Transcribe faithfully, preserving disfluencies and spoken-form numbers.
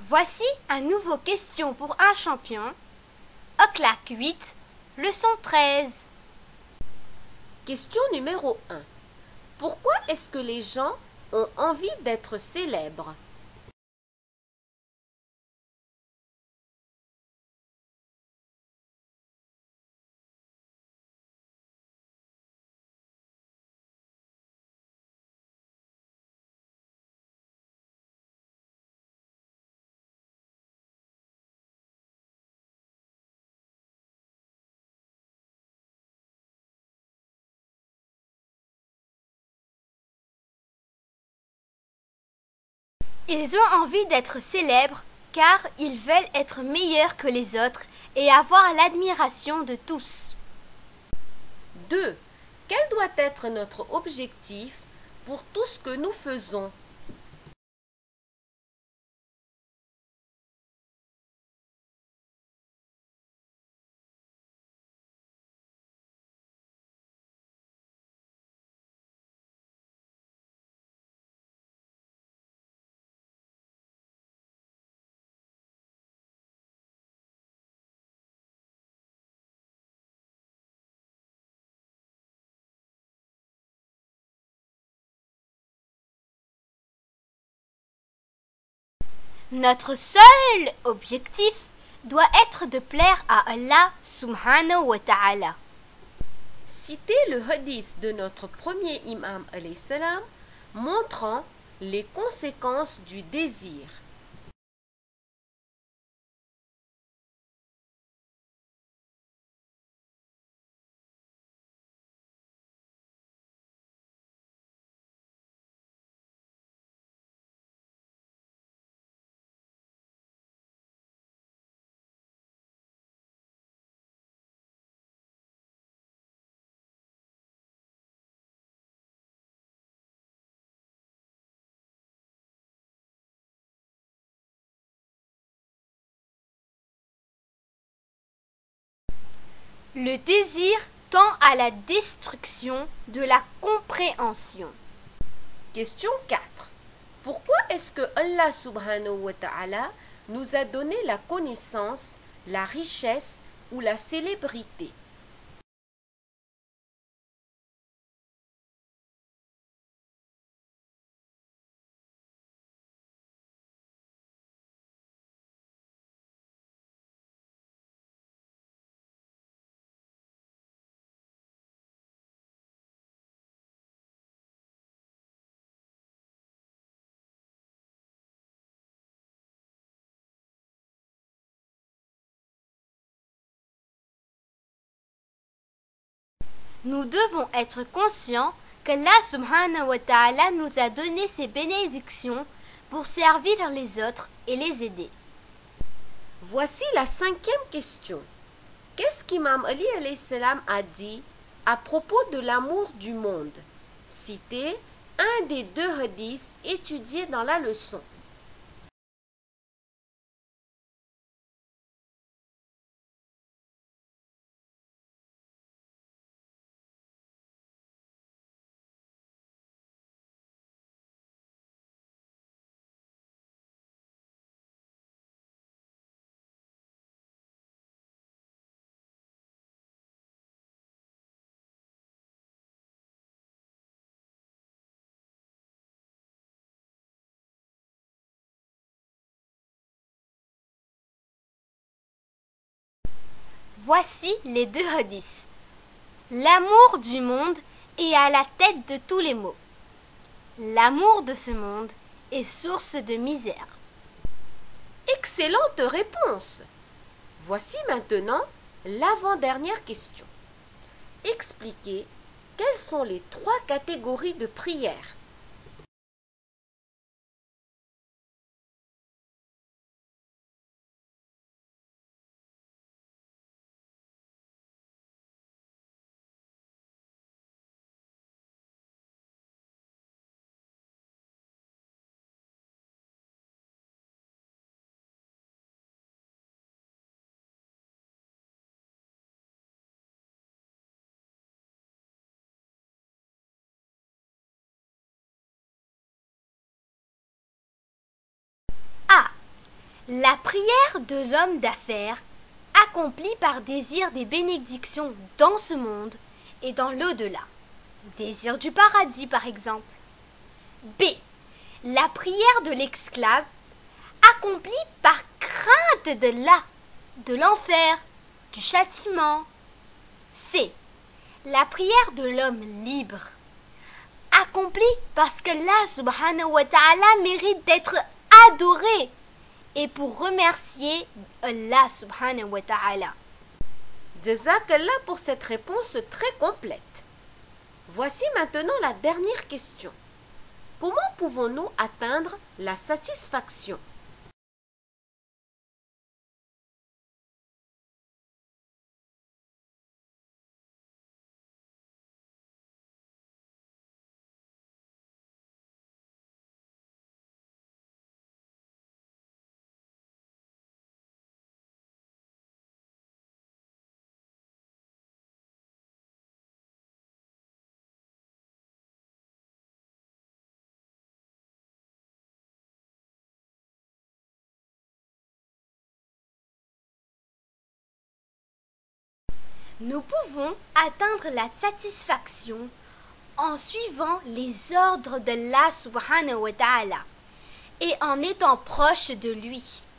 Voici un nouveau question pour un champion. Oclac huit, leçon treize. Question numéro un. Pourquoi est-ce que les gens ont envie d'être célèbres? Ils ont envie d'être célèbres car ils veulent être meilleurs que les autres et avoir l'admiration de tous. deux. Quel doit être notre objectif pour tout ce que nous faisons? Notre seul objectif doit être de plaire à Allah subhanahu wa ta'ala. Citez le hadith de notre premier imam alayhi salam montrant les conséquences du désir. Le désir tend à la destruction de la compréhension. Question quatre. Pourquoi est-ce que Allah subhanahu wa ta'ala nous a donné la connaissance, la richesse ou la célébrité? Nous devons être conscients qu'Allah subhanahu wa ta'ala nous a donné ses bénédictions pour servir les autres et les aider. Voici la cinquième question. Qu'est-ce qu'Imam Ali alayhi salam a dit à propos de l'amour du monde? Citez un des deux hadiths étudiés dans la leçon. Voici les deux hadiths. L'amour du monde est à la tête de tous les maux. L'amour de ce monde est source de misère. Excellente réponse. Voici maintenant l'avant-dernière question. Expliquez quelles sont les trois catégories de prières. La prière de l'homme d'affaires accomplit par désir des bénédictions dans ce monde et dans l'au-delà. Désir du paradis, par exemple. B. La prière de l'esclave accomplie par crainte de là, de l'enfer, du châtiment. C. La prière de l'homme libre accomplie parce que Allah subhanahu wa ta'ala mérite d'être adoré et pour remercier Allah subhanahu wa ta'ala. Jazakallah pour cette réponse très complète. Voici maintenant la dernière question. Comment pouvons-nous atteindre la satisfaction? Nous pouvons atteindre la satisfaction en suivant les ordres d'Allah subhanahu wa ta'ala et en étant proches de lui.